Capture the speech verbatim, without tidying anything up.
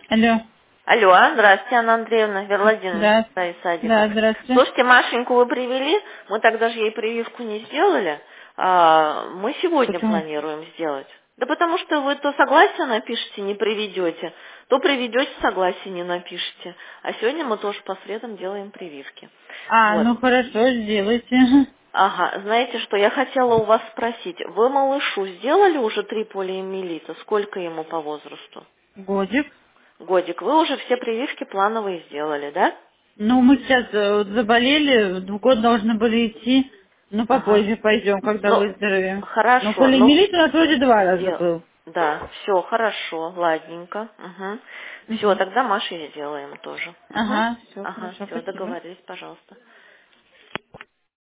Алло. Алло, здравствуйте, Анна Андреевна, Верлодина, Да. из садика. Да, здравствуйте. Слушайте, Машеньку вы привели, мы так даже ей прививку не сделали, а, мы сегодня Почему? планируем сделать. Да потому что вы то согласие напишите, не приведете, то приведете, согласие не напишите. А сегодня мы тоже по средам делаем прививки. А, Вот. ну хорошо, сделайте. Ага, знаете что, я хотела у вас спросить, вы малышу сделали уже три полиэмилита? Сколько ему по возрасту? Годик. Годик. Вы уже все прививки плановые сделали, да? Ну, мы сейчас э, вот заболели, в год должны были идти, но Ага. попозже пойдем, когда Ну, выздоровеем. Но хорошо, ну, полиомиелит у нас вроде два раза сдел... был. да, все, хорошо, ладненько. Все, Угу. тогда Маше сделаем тоже. Угу. Ага, все Ага, хорошо, все, спасибо. договорились, пожалуйста.